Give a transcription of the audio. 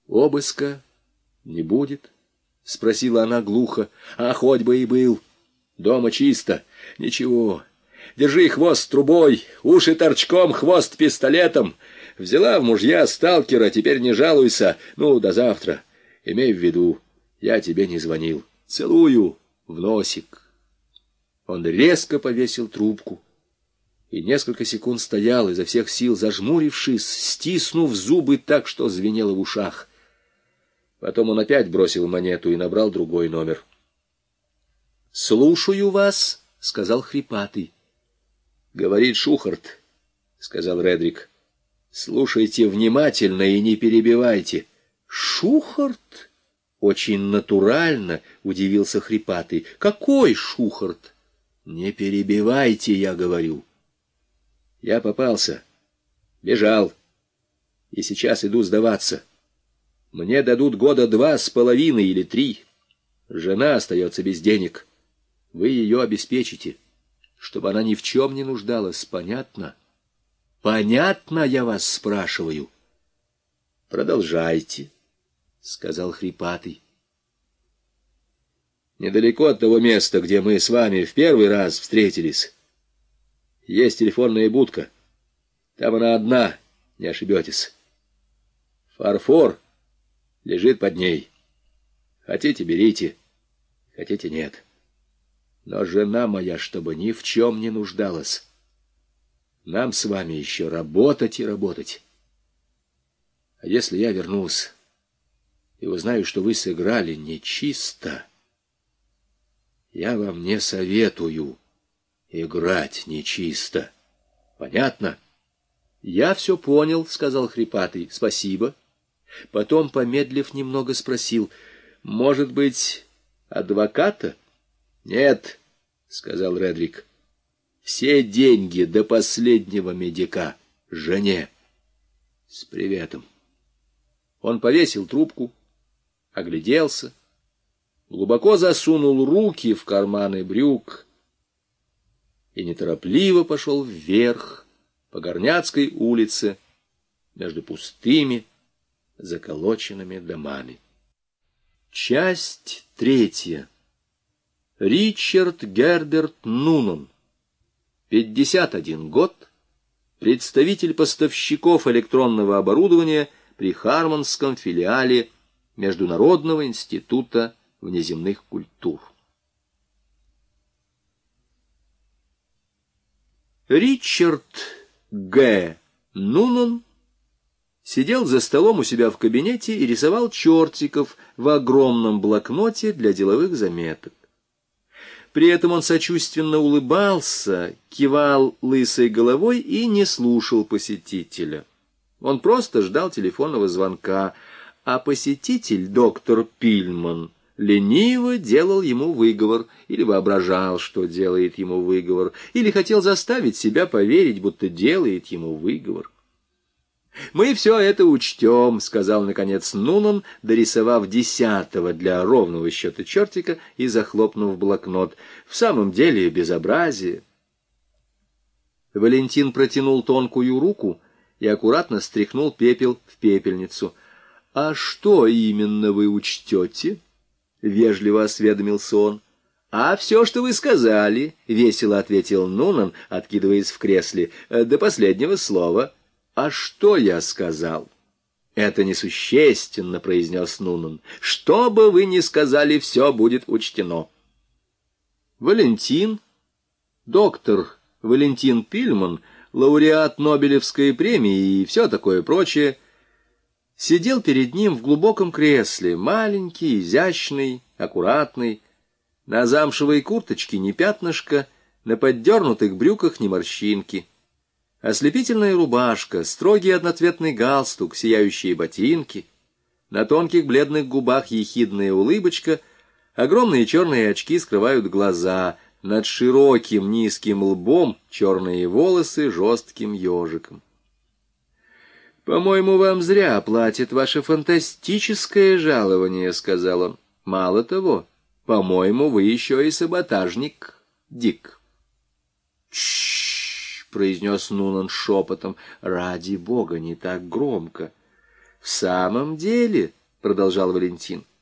Обыска не будет? — спросила она глухо. — А хоть бы и был. Дома чисто. Ничего. Держи хвост трубой, уши торчком, хвост пистолетом. Взяла в мужья сталкера, теперь не жалуйся. Ну, до завтра. Имей в виду, я тебе не звонил. Целую в носик. Он резко повесил трубку и несколько секунд стоял, изо всех сил зажмурившись, стиснув зубы так, что звенело в ушах. Потом он опять бросил монету и набрал другой номер. — Слушаю вас, — сказал хрипатый. — Говорит Шухарт, — сказал Редрик. — Слушайте внимательно и не перебивайте. — Шухарт? — очень натурально удивился хрипатый. — Какой Шухарт? — Не перебивайте, я говорю. Я попался, бежал, и сейчас иду сдаваться. Мне дадут 2.5 или 3. Жена остается без денег. Вы ее обеспечите, чтобы она ни в чем не нуждалась, понятно? Понятно, я вас спрашиваю. Продолжайте, — сказал хрипатый. Недалеко от того места, где мы с вами в первый раз встретились, есть телефонная будка. Там она одна, не ошибетесь. Фарфор лежит под ней. Хотите — берите, хотите — нет. Но жена моя, чтобы ни в чем не нуждалась. Нам с вами еще работать и работать. А если я вернусь и узнаю, что вы сыграли нечисто, я вам не советую играть нечисто. Понятно? — Я все понял, — сказал хрипатый. — Спасибо. Потом, помедлив немного, спросил: — Может быть, адвоката? — Нет, — сказал Редрик. — Все деньги до последнего медика жене. С приветом. Он повесил трубку, огляделся, глубоко засунул руки в карманы брюк и неторопливо пошел вверх по Горняцкой улице между пустыми заколоченными домами. Часть 3. Ричард Герберт Нунан, 51 год, представитель поставщиков электронного оборудования при Хармонском филиале Международного института внеземных культур. Ричард Г. Нунан сидел за столом у себя в кабинете и рисовал чертиков в огромном блокноте для деловых заметок. При этом он сочувственно улыбался, кивал лысой головой и не слушал посетителя. Он просто ждал телефонного звонка, а посетитель, доктор Пильман, лениво делал ему выговор, или воображал, что делает ему выговор, или хотел заставить себя поверить, будто делает ему выговор. «Мы все это учтем», — сказал, наконец, Нунан, дорисовав 10-го для ровного счета чертика и захлопнув блокнот. «В самом деле безобразие». Валентин протянул тонкую руку и аккуратно стряхнул пепел в пепельницу. «А что именно вы учтете?» — вежливо осведомился он. «А все, что вы сказали», — весело ответил Нунан, откидываясь в кресле, — «до последнего слова». «А что я сказал?» «Это несущественно», — произнес Нунан. «Что бы вы ни сказали, все будет учтено». Валентин, доктор Валентин Пильман, лауреат Нобелевской премии и все такое прочее, сидел перед ним в глубоком кресле, маленький, изящный, аккуратный, на замшевой курточке ни пятнышка, на поддернутых брюках ни морщинки. Ослепительная рубашка, строгий одноцветный галстук, сияющие ботинки, на тонких бледных губах ехидная улыбочка, огромные черные очки скрывают глаза, над широким низким лбом черные волосы жестким ежиком. «По-моему, вам зря платят ваше фантастическое жалование», — сказал он. «Мало того, по-моему, вы еще и саботажник, Дик». «Тш-ш-ш», — произнес Нунан шепотом. «Ради бога, не так громко». — В самом деле, — продолжал Валентин, —